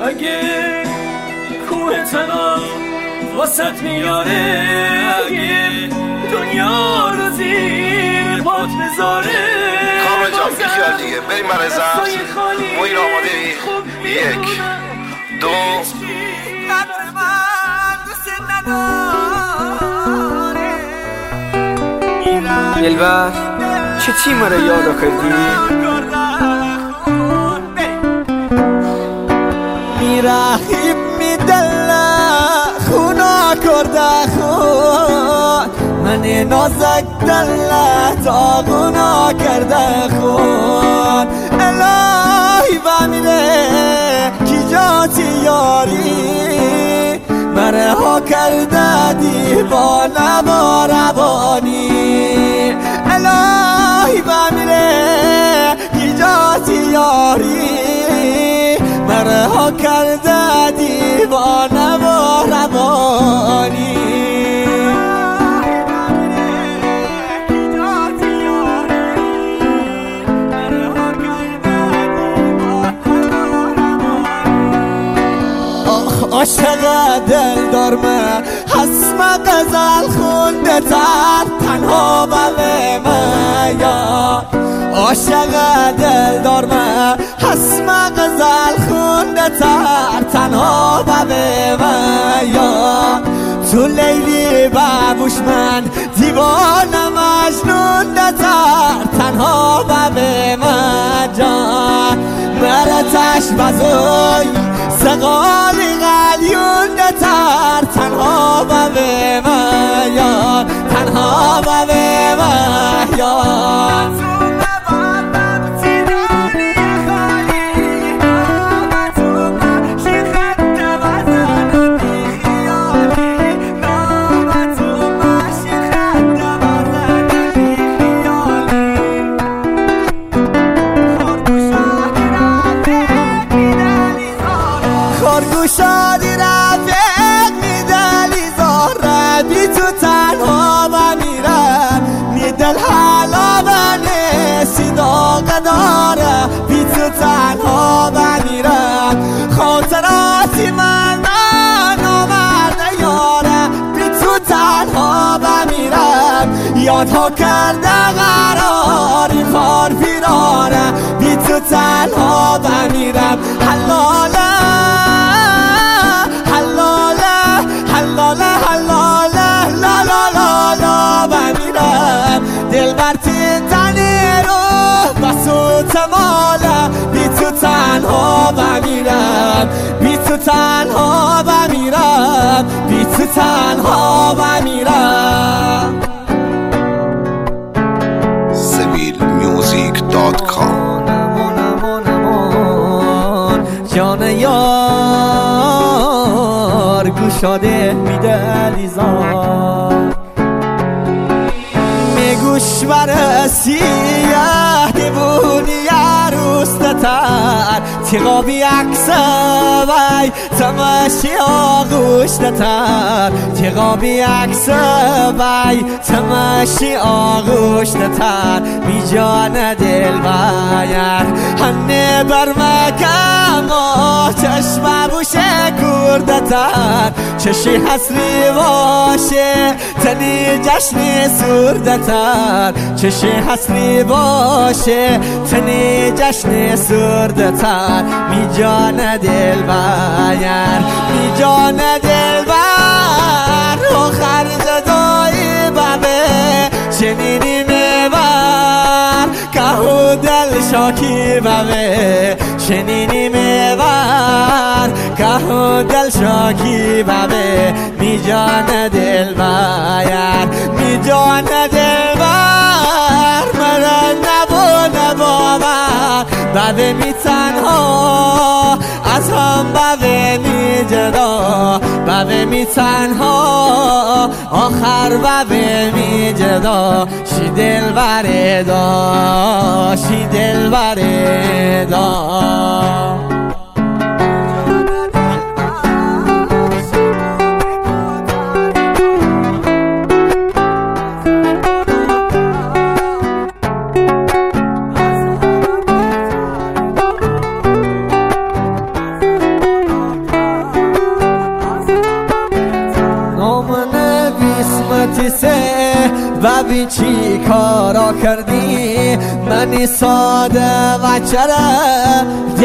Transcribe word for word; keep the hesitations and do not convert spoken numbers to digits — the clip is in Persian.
اگه کوه تنها واسط میاره، اگه دنیا رو زیر پات بذاره، کامل جان بیخیال دیگه بریم برای زفت. موین آماده ای؟ یک دو دلبر چه تیم رو یاد کردی؟ میرحیم میدله خونا کرده خون، من نازک دله تاغونا کرده خون. الهی بمیره کی جاتی یاری، بره ها کرده دیوانه با روانی. الهی بمیره کی جاتی یاری، بره ها کرده دیوانه با روانی. عاشق دل دارمه حسم غزل خونده تر تنها بله میا. عاشق دل دارمه حسم غزل خونده تر تنها بله میا. تو لیلی بابوش من دیوانه مجنون دتر تنها بله مجا. مرتش بزوی سقالی غلیون دتر تنها بله میا، تنها بله میا. خورگوشادی رفیق میدلی زهره، بی تو تنها بمیرم میدل حالا بنیسی داغ داره، بی تو تنها بمیرم خاطراتی من من آمرده یاره، بی تو تنها بمیرم یادها کرده قراری فار پیرانه، بی تو تنها بمیرم حلاله تنی رو بسو تماله، بی تو تنها بمیرم، بی تو تنها بمیرم، بی تو تنها بمیرم. سبیل میوزیک دات کام. جان یار گوشاده میدلی زار، گوش بر سیه دیوونی عروسته تر، تیغابی عکس وی تمشی آغوشته تر، تیغابی عکس وی تمشی آغوشته تر. بی جان دل بایر هنه بر مکم و چشم بوشه کرده تر، چشی حسری باشه تنی جشنی سورده تر، چشی حسری باشه تنی جشن سورده تر. می جان دل بایر می جان دل بر آخر جدایی ببه شنینی میبر که دل شاکی ببه شنینی میبر که دل شاکی ببه. می جان دل بایر می جان دل بر مرا نبو نباور ببه می تنها از هم ببه می جدا، ببه می تنها آخر ببه می جدا. شی دل بره دا شی دل بره دا. تیسه ببین چی کارا کردی منی ساده و چرا